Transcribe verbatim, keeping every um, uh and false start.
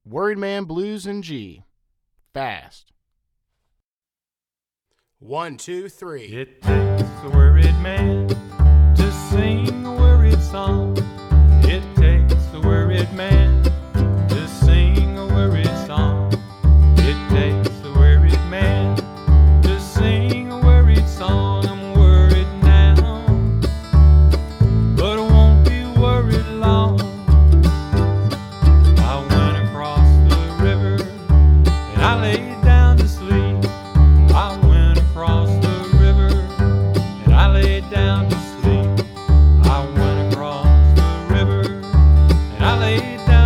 Worried Man Blues in G. Fast. One, two, three. It takes a worried man to sing a worried song. It takes a worried man to sing a worried song. It takes a worried man to sing a worried song. I'm worried now, but I won't be worried long. I went across the river and I laid down to sleep. I went across the river and I laid down to sleep. I went across the river and I laid down